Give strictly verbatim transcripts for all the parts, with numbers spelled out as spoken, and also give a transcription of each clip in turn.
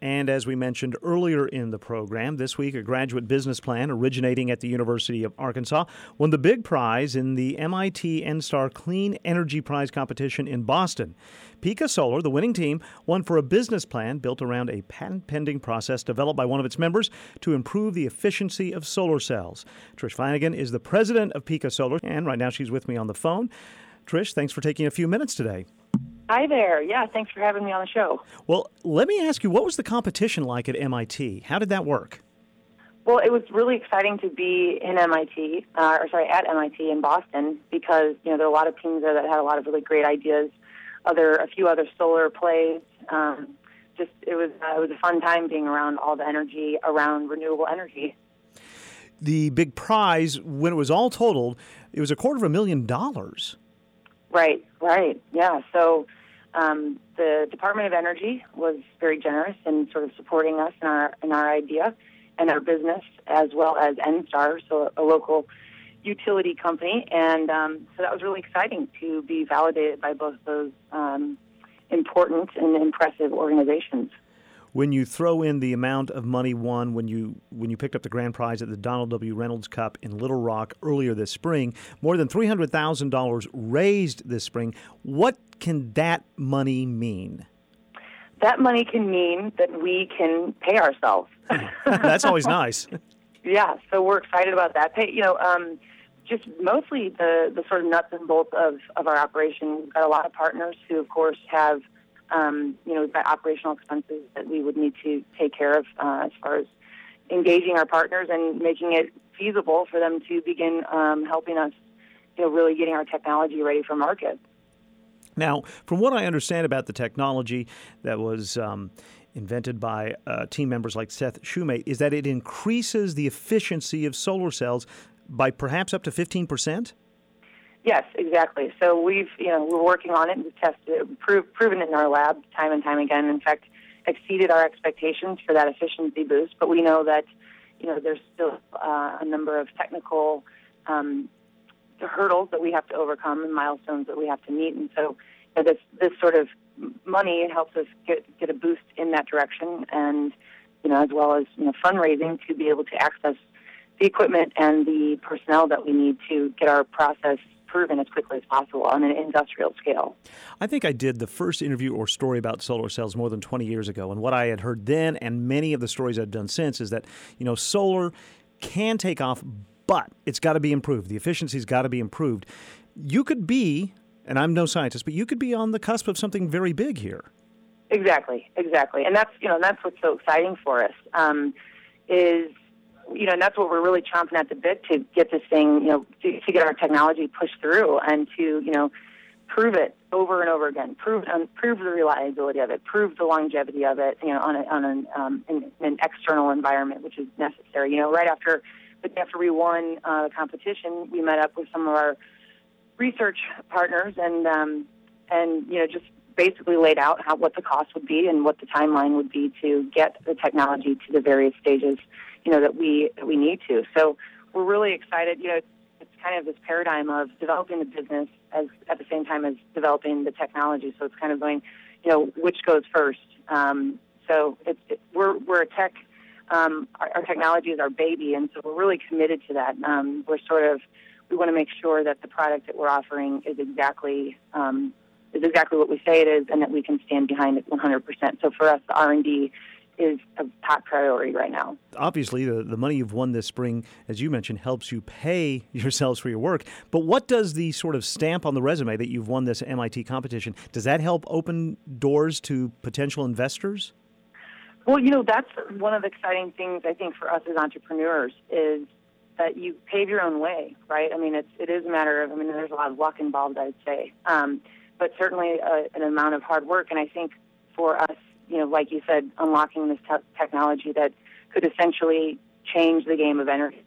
And as we mentioned earlier in the program, this week a graduate business plan originating at the University of Arkansas won the big prize in the M I T NSTAR Clean Energy Prize competition in Boston. Pika Solar, the winning team, won for a business plan built around a patent-pending process developed by one of its members to improve the efficiency of solar cells. Trish Flanagan is the president of Pika Solar, and right now she's with me on the phone. Trish, thanks for taking a few minutes today. Hi there. Yeah, thanks for having me on the show. Well, let me ask you, what was the competition like at M I T? How did that work? Well, it was really exciting to be in M I T, uh, or sorry, at M I T in Boston, because you know there are a lot of teams there that had a lot of really great ideas. Other, a few other solar plays. Um, just it was uh, it was a fun time being around all the energy around renewable energy. The big prize, when it was all totaled, it was a quarter of a million dollars. Right, right, yeah. So um, the Department of Energy was very generous in sort of supporting us in our in our idea and our business, as well as NSTAR, so a local utility company, and um, so that was really exciting to be validated by both those um, important and impressive organizations. When you throw in the amount of money won when you when you picked up the grand prize at the Donald W. Reynolds Cup in Little Rock earlier this spring, more than three hundred thousand dollars raised this spring, what can that money mean? That money can mean that we can pay ourselves. That's always nice. Yeah, so we're excited about that. Pay, you know, um, just mostly the, the sort of nuts and bolts of, of our operation. We've got a lot of partners who, of course, have, um, you know, we've got operational expenses that we would need to take care of uh, as far as engaging our partners and making it feasible for them to begin um, helping us, you know, really getting our technology ready for market. Now, from what I understand about the technology that was um, invented by uh, team members like Seth Shumate, is that it increases the efficiency of solar cells by perhaps up to fifteen percent? Yes, exactly. So we've, you know, we're working on it. We've tested it, prove, proven it in our lab time and time again. In fact, exceeded our expectations for that efficiency boost. But we know that, you know, there's still uh, a number of technical um, hurdles that we have to overcome and milestones that we have to meet. And so you know, this this sort of money helps us get get a boost in that direction, and you know, as well as you know, fundraising to be able to access the equipment and the personnel that we need to get our process proven as quickly as possible on an industrial scale. I think I did the first interview or story about solar cells more than twenty years ago, and what I had heard then and many of the stories I've done since is that, you know, solar can take off, but it's got to be improved. The efficiency's got to be improved. You could be, and I'm no scientist, but you could be on the cusp of something very big here. Exactly, exactly. And that's, you know, that's what's so exciting for us, um, is you know, and that's what we're really chomping at the bit to get this thing, you know, to, to get our technology pushed through and to, you know, prove it over and over again, prove um, prove the reliability of it, prove the longevity of it, you know, on a, on an, um, in, in an external environment, which is necessary. You know, right after after we won uh, the competition, we met up with some of our research partners and um, and you know just basically laid out how what the cost would be and what the timeline would be to get the technology to the various stages, you know, that we that we need to. So we're really excited. You know, it's, it's kind of this paradigm of developing the business as at the same time as developing the technology. So it's kind of going, you know, which goes first. Um, so it's it, we're we're a tech. Um, our, our technology is our baby, and so we're really committed to that. Um, we're sort of we want to make sure that the product that we're offering is exactly um, is exactly what we say it is, and that we can stand behind it one hundred percent. So for us, the R and D is a top priority right now. Obviously, the, the money you've won this spring, as you mentioned, helps you pay yourselves for your work. But what does the sort of stamp on the resume that you've won this M I T competition, does that help open doors to potential investors? Well, you know, that's one of the exciting things, I think, for us as entrepreneurs is that you pave your own way, right? I mean, it's, it is a matter of, I mean, there's a lot of luck involved, I'd say, um, but certainly a, an amount of hard work. And I think for us, you know, like you said, unlocking this te- technology that could essentially change the game of energy.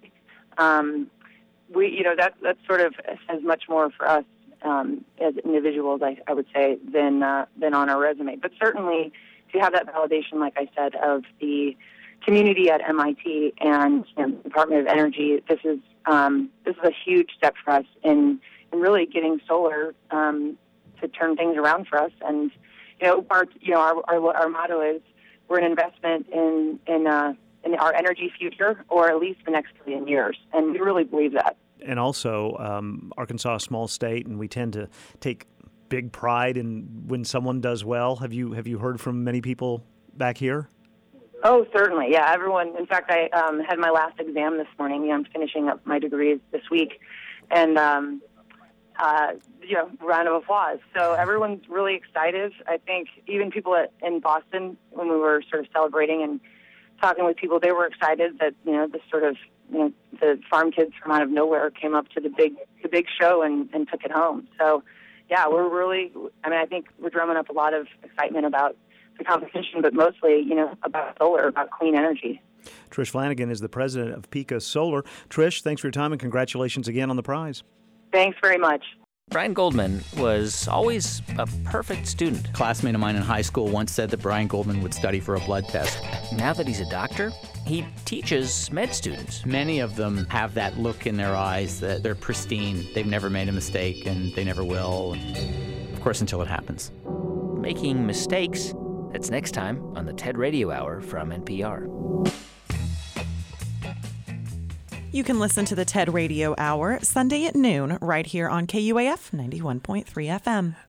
Um, we, you know, that that sort of says much more for us um, as individuals, I, I would say, than uh, than on our resume. But certainly, to have that validation, like I said, of the community at M I T and you know, the Department of Energy, this is um, this is a huge step for us in, in really getting solar um, to turn things around for us. And you know, our you know our our, our motto is we're an investment in in, uh, in our energy future, or at least the next billion years. And we really believe that. And also, um, Arkansas, a small state, and we tend to take big pride in when someone does well. Have you have you heard from many people back here? Oh, certainly. Yeah, everyone. In fact, I um, had my last exam this morning. You know, I'm finishing up my degrees this week. And, um, uh, you know, round of applause. So everyone's really excited. I think even people at, in Boston, when we were sort of celebrating and talking with people, they were excited that, you know, this sort of, you know, the farm kids from out of nowhere came up to the big the big show and, and took it home. So, yeah, we're really, I mean, I think we're drumming up a lot of excitement about the competition, but mostly, you know, about solar, about clean energy. Trish Flanagan is the president of Pika Solar. Trish, thanks for your time and congratulations again on the prize. Thanks very much. Brian Goldman was always a perfect student. A classmate of mine in high school once said that Brian Goldman would study for a blood test. Now that he's a doctor, he teaches med students. Many of them have that look in their eyes that they're pristine. They've never made a mistake, and they never will. Of course, until it happens. Making mistakes. That's next time on the TED Radio Hour from N P R. You can listen to the TED Radio Hour Sunday at noon right here on K U A F ninety-one point three F M.